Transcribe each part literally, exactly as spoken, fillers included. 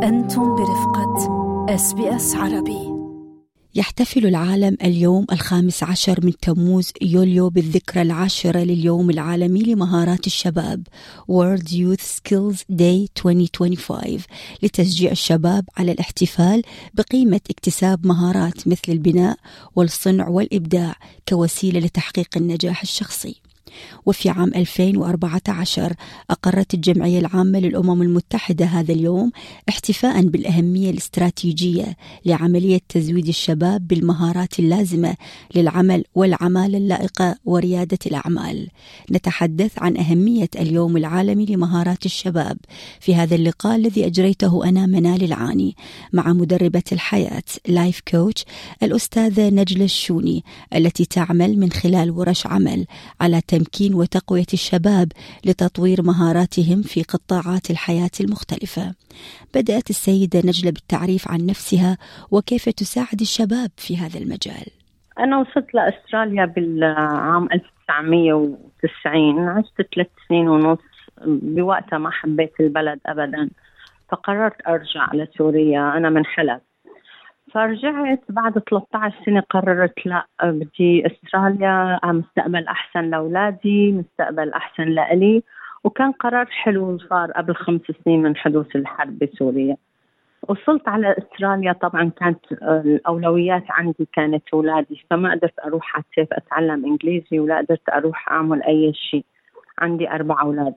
أنتم برفقة إس بي إس عربي. يحتفل العالم اليوم الخامس عشر من تموز يوليو بالذكرى العاشرة لليوم العالمي لمهارات الشباب World Youth Skills Day ألفين وخمسة وعشرين لتشجيع الشباب على الاحتفال بقيمة اكتساب مهارات مثل البناء والصنع والإبداع كوسيلة لتحقيق النجاح الشخصي. وفي عام ألفين وأربعة عشر أقرت الجمعية العامة للأمم المتحدة هذا اليوم احتفاء بالأهمية الاستراتيجية لعملية تزويد الشباب بالمهارات اللازمة للعمل والعمالة اللائقة وريادة الأعمال. نتحدث عن أهمية اليوم العالمي لمهارات الشباب في هذا اللقاء الذي أجريته أنا منال العاني مع مدربة الحياة لايف كوتش الأستاذة نجلة الشوني، التي تعمل من خلال ورش عمل على تمكين وتقوية الشباب لتطوير مهاراتهم في قطاعات الحياة المختلفة. بدأت السيدة نجلة بالتعريف عن نفسها وكيف تساعد الشباب في هذا المجال. أنا وصلت لأستراليا بالعام ألف وتسعمية وتسعين، عشت ثلاث سنين ونص. بوقتها ما حبيت البلد أبدا، فقررت أرجع لسوريا. أنا من حلب، فرجعت بعد ثلاثة عشر سنة. قررت لا، بدي أستراليا، مستقبل أحسن لأولادي، مستقبل أحسن لألي. وكان قرار حلو صار قبل خمس سنين من حدوث الحرب بسوريا. وصلت على أستراليا، طبعا كانت الأولويات عندي كانت أولادي، فما قدرت أروح على السيف أتعلم إنجليزي، ولا قدرت أروح أعمل أي شيء. عندي أربع أولاد،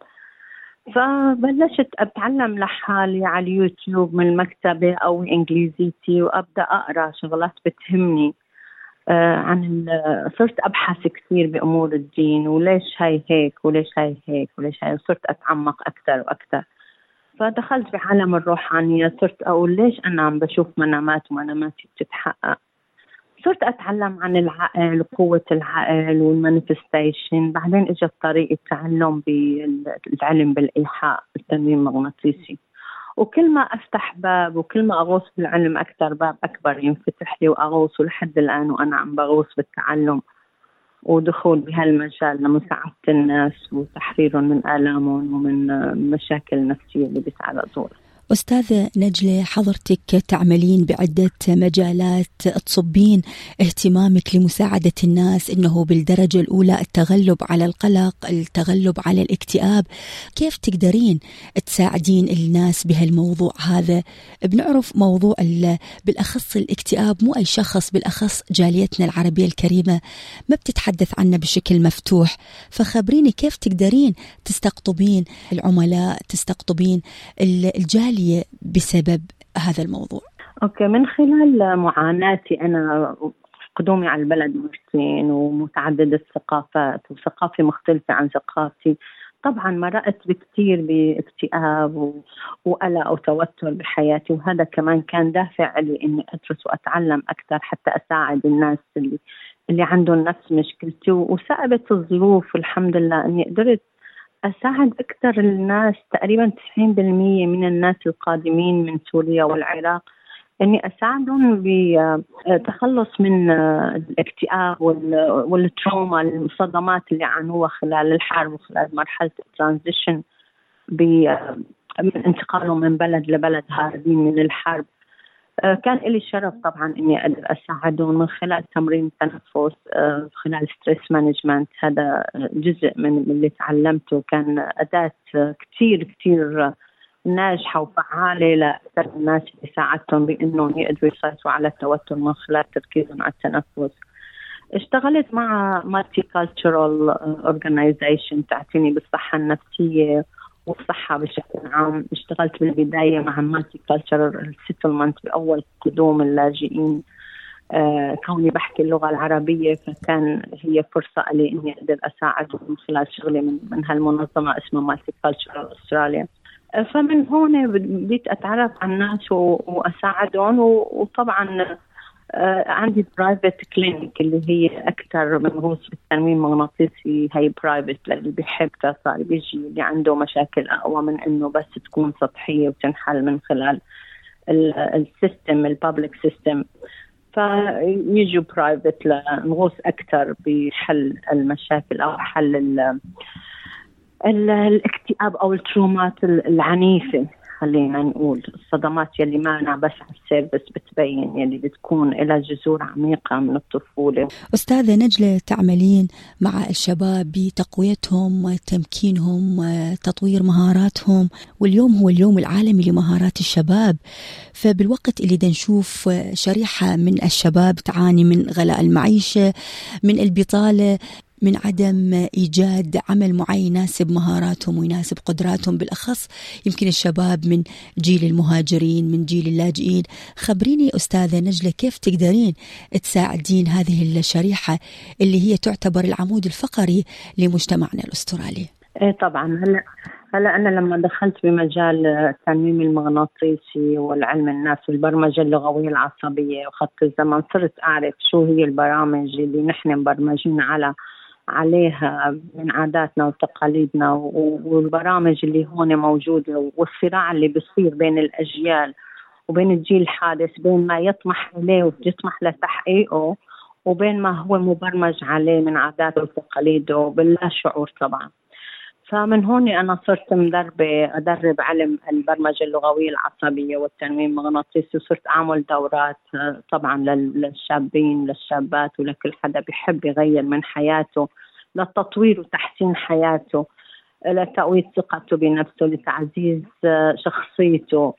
فبلشت أتعلم لحالي على اليوتيوب من المكتبة أو إنجليزيتي، وأبدأ أقرأ شغلات بتهمني. آه عن صرت أبحث كثير بأمور الدين، وليش هاي هيك وليش هاي هيك وليش هاي. صرت أتعمق أكثر وأكثر. فدخلت بعالم الروحانية، صرت أقول ليش أنا عم بشوف منامات ومناماتي بتتحقق. صرت أتعلم عن العقل وقوة العقل والمانيفستيشن. بعدين إجت طريقة تعلم بالعلم بالإيحاء التنويم المغناطيسي. وكل ما أفتح باب وكل ما أغوص بالعلم أكثر، باب أكبر ينفتح لي وأغوص. ولحد الآن وأنا عم بغوص بالتعلم ودخول بهالمجال لمساعدة الناس وتحريرهم من آلامهم ومن مشاكل نفسية اللي بيتعرضوا لها. أستاذة نجلة، حضرتك تعملين بعدة مجالات، تصبين اهتمامك لمساعدة الناس إنه بالدرجة الأولى التغلب على القلق، التغلب على الاكتئاب. كيف تقدرين تساعدين الناس بهالموضوع هذا؟ بنعرف موضوع بالأخص الاكتئاب، مو أي شخص، بالأخص جاليتنا العربية الكريمة ما بتتحدث عنه بشكل مفتوح. فخبريني كيف تقدرين تستقطبين العملاء، تستقطبين الجالية بسبب هذا الموضوع. أوكي، من خلال معاناتي أنا، قدومي على البلد مرتين ومتعددة الثقافات وثقافة مختلفة عن ثقافتي، طبعا مرقت بكتير باكتئاب وقلق وتوتر بحياتي. وهذا كمان كان دافع لي إني أدرس وأتعلم أكثر حتى أساعد الناس اللي اللي عندهم نفس مشكلتي. وساعدت الظروف الحمد لله إني قدرت أساعد أكثر الناس. تقريبا تسعين بالمية من الناس القادمين من سوريا والعراق إني أساعدهم بتخلص من الاكتئاب والتروما، الصدمات اللي عانوها خلال الحرب وخلال مرحلة الترانزيشن بانتقالهم من بلد لبلد هاربين من الحرب. كان لي الشرف طبعا إني أقدر أساعدهم من خلال تمرين التنفس، خلال ستريس مانجمنت. هذا جزء من اللي تعلمته، كان أداة كتير كتير ناجحة وفعالة لأكثر الناس اللي ساعدتهم بأنهم يقدروا يسيطروا على التوتر من خلال تركيزهم على التنفس. اشتغلت مع Multicultural Organization تعتني بالصحة النفسية والصحة بشكل عام. اشتغلت بالبداية مع Multicultural Settlement بأول قدوم اللاجئين. آه كوني بحكي اللغة العربية، فكان هي فرصة لي إني أقدر أساعدهم من خلال شغلي من, من هالمنظمة اسمها Multicultural Australia. آه فمن هون بديت أتعرف على الناس وأساعدهم. وطبعا آه عندي برايفت كلينيك اللي هي أكثر من غوص بالتنويم المغناطيسي. هي برايفت للي بيحب، صار بيجي اللي عنده مشاكل أقوى من إنه بس تكون سطحية وتنحل من خلال السيستم البابليك سيستم، فيجوا برايفت لنغوص أكثر بحل المشاكل أو حل ال ال الاكتئاب أو الترومات العنيفة. خلينا نقول الصدمات يلي معنا بس على السيرفس بتبين يلي بتكون إلى جذور عميقة من الطفولة. أستاذة نجلة، تعملين مع الشباب بتقويتهم، تمكينهم، تطوير مهاراتهم، واليوم هو اليوم العالمي لمهارات الشباب. فبالوقت اللي دا نشوف شريحة من الشباب تعاني من غلاء المعيشة، من البطالة، من عدم إيجاد عمل معين يناسب مهاراتهم ويناسب قدراتهم، بالأخص يمكن الشباب من جيل المهاجرين، من جيل اللاجئين. خبريني أستاذة نجلة، كيف تقدرين تساعدين هذه الشريحة اللي هي تعتبر العمود الفقري لمجتمعنا الأسترالي؟ إيه طبعا. هلا هلا أنا لما دخلت بمجال التنويم المغناطيسي والعلم النفس والبرمجة اللغوية العصبية وخط الزمن، صرت أعرف شو هي البرامج اللي نحن مبرمجين على عليها من عاداتنا وتقاليدنا، والبرامج اللي هون موجودة، والصراع اللي بيصير بين الأجيال وبين الجيل الحادث، بين ما يطمح إليه ويطمح لتحقيقه وبين ما هو مبرمج عليه من عاداته وتقاليده باللا شعور طبعا. فمن هون أنا صرت مدربة أدرب علم البرمجة اللغوية العصبية والتنويم المغناطيسي، وصرت أعمل دورات طبعا للشابين للشابات ولكل حدا بيحب يغير من حياته للتطوير وتحسين حياته، لتقوية ثقته بنفسه، لتعزيز شخصيته،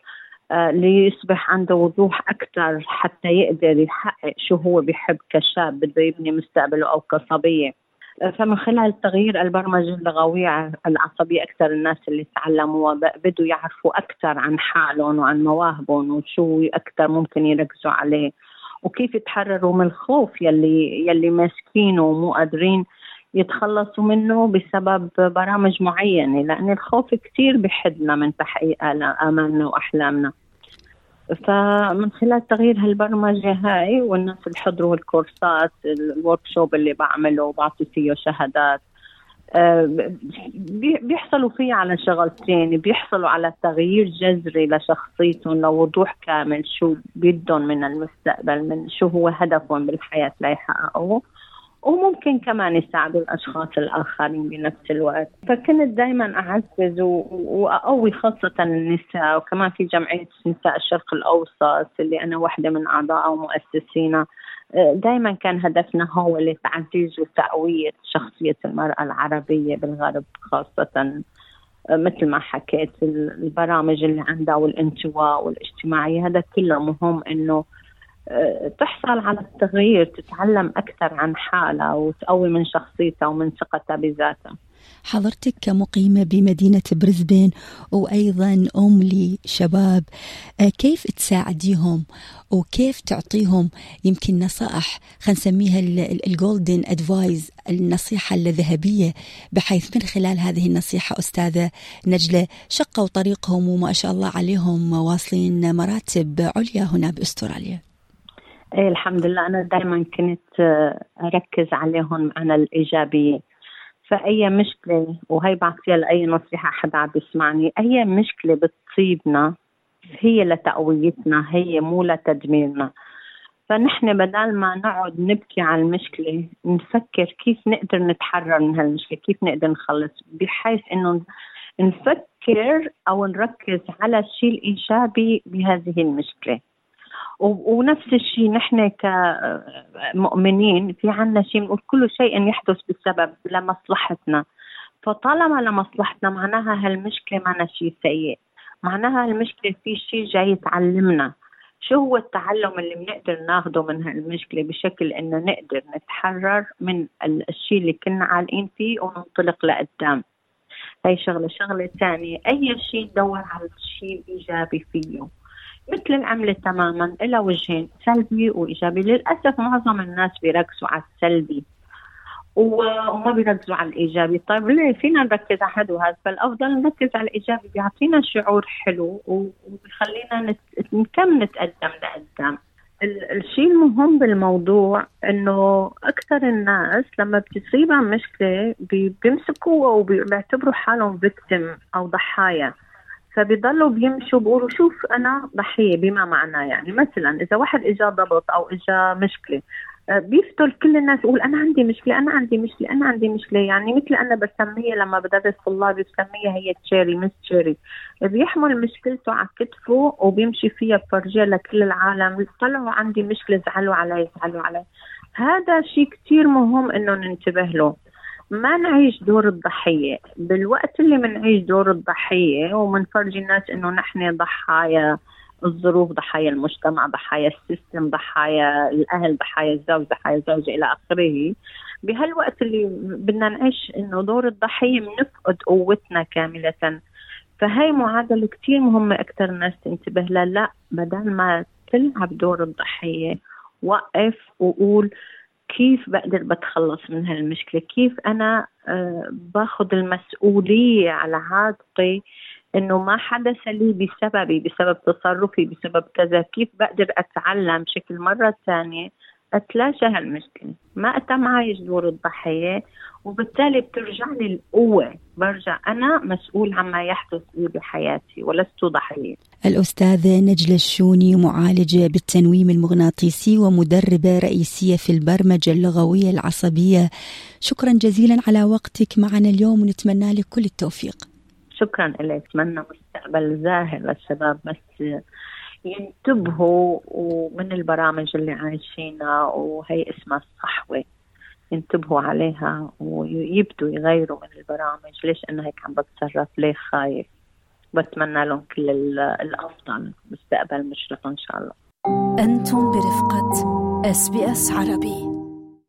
ليصبح عنده وضوح أكثر حتى يقدر يحقق شو هو بيحب كشاب بده يبني مستقبله أو كصبية. فمن خلال تغيير البرمجة اللغوية العصبية أكثر الناس اللي تعلموا بدوا يعرفوا أكثر عن حالهم وعن مواهبهم وشو أكثر ممكن يركزوا عليه، وكيف يتحرروا من الخوف يلي يلي ماسكينه ومو قادرين يتخلصوا منه بسبب برامج معينة، لأن الخوف كتير بحدنا من تحقيق آمالنا وأحلامنا. فمن خلال تغيير هالبرمجة هاي والناس اللي حضروا الكورسات الوركشوب اللي بعمله وبعطي فيه شهادات، بيحصلوا فيه على شغلتين، بيحصلوا على تغيير جذري لشخصيتهم، لوضوح كامل شو بدهم من المستقبل، من شو هو هدفهم بالحياة ليحققوه، وممكن كمان يساعدوا الأشخاص الآخرين بنفس الوقت. فكنت دايما أعزز وأقوي خاصة النساء، وكمان في جمعية نساء الشرق الأوسط اللي أنا واحدة من أعضاء ومؤسسينها. دايما كان هدفنا هو لتعزيز وتقوية شخصية المرأة العربية بالغرب، خاصة مثل ما حكيت البرامج اللي عندها والانتواء والاجتماعية. هذا كله مهم إنه تحصل على التغيير، تتعلم أكثر عن حالها وتقوي من شخصيتها ومن ثقتها بذاتها. حضرتك كمقيمة بمدينة بريسبين وأيضا أم لشباب، كيف تساعديهم وكيف تعطيهم يمكن نصائح، خلينا نسميها الجولدن أدفايز، النصيحة الذهبية، بحيث من خلال هذه النصيحة أستاذة نجلة شقوا طريقهم وما شاء الله عليهم واصلين مراتب عليا هنا بأستراليا؟ إيه الحمد لله. أنا دائما كنت أركز عليهم أنا الإيجابية. فأي مشكلة، وهي بعطيها لأي نصيحة حدا عم بيسمعني، أي مشكلة بتصيبنا هي لتقويتنا، هي مو لتدميرنا. فنحن بدل ما نقعد نبكي على المشكلة نفكر كيف نقدر نتحرر من هالمشكلة، كيف نقدر نخلص، بحيث إنه نفكر أو نركز على الشيء الإيجابي بهذه المشكلة. ونفس الشيء نحن كمؤمنين في عنا شيء نقول كل شيء يحدث بسبب لمصلحتنا. فطالما لمصلحتنا معناها هالمشكلة معنا شيء سيء، معناها هالمشكلة في شيء جاي تعلمنا. شو هو التعلم اللي بنقدر ناخده من هالمشكلة بشكل إنه نقدر نتحرر من الشيء اللي كنا عالقين فيه وننطلق لقدام. هاي شغلة. شغلة ثانية، أي شيء ندور على الشيء الإيجابي فيه. مثل العملة تماما إلى وجهين، سلبي وإيجابي. للأسف معظم الناس بيركزوا على السلبي وما بيركزوا على الإيجابي. طيب ليه؟ فينا نركز على هذا وهذا، فالأفضل نركز على الإيجابي، بيعطينا شعور حلو وبيخلينا نكمل نتقدم لقدام. الشيء المهم بالموضوع إنه أكثر الناس لما بتصيبها مشكلة بيمسكوا وبيعتبروا حالهم victim أو ضحايا، فبيضلوا بيمشوا بيقولوا شوف أنا ضحية بما معناه. يعني مثلا إذا واحد إجا ضبط أو إجا مشكلة بيفتل كل الناس يقول أنا عندي مشكلة أنا عندي مشكلة أنا عندي مشكلة يعني مثل أنا بسميها لما بدرس طلاب بسميها هي تشيري مس تشيري، بيحمل مشكلته على كتفه وبيمشي فيها بفرجيها لكل العالم، طلعوا عندي مشكلة زعلوا علي زعلوا علي. هذا شيء كتير مهم إنه ننتبه له، ما نعيش دور الضحية. بالوقت اللي منعيش دور الضحية ومنفرجي الناس إنه نحن ضحايا الظروف، ضحايا المجتمع، ضحايا السيستم، ضحايا الأهل، ضحايا الزوج، ضحايا الزوجة إلى آخره، بهالوقت اللي بدنا نعيش إنه دور الضحية بنفقد قوتنا كاملة. فهي معادلة كتير مهمة أكتر الناس تنتبه لها. لا، بدل ما تلعب دور الضحية وقف وقول كيف بقدر بتخلص من هالمشكلة، كيف أنا آه باخد المسؤولية على عاتقي إنه ما حدث لي بسببي، بسبب تصرفي، بسبب كذا، كيف بقدر أتعلم بشكل مرة ثانية أتلاشى هالمشكلة، ما أتمعايش دور الضحية، وبالتالي بترجع لي القوة، برجع أنا مسؤول عما يحدث لي بحياتي ولست ضحية. الأستاذة نجلة الشوني، معالجة بالتنويم المغناطيسي ومدربة رئيسية في البرمجة اللغوية العصبية، شكرا جزيلا على وقتك معنا اليوم ونتمنى لك كل التوفيق. شكرا لك، أتمنى مستقبل زاهر للشباب، بس ينتبهوا ومن البرامج اللي عايشينها وهي اسمها الصحوة ينتبهوا عليها ويبدوا يغيروا من البرامج. ليش أنا هيك عم بتصرف؟ ليه خايف؟ بتمنى لهم كل الأفضل، مستقبل مشرق إن شاء الله. أنتم برفقة إس بي إس عربي.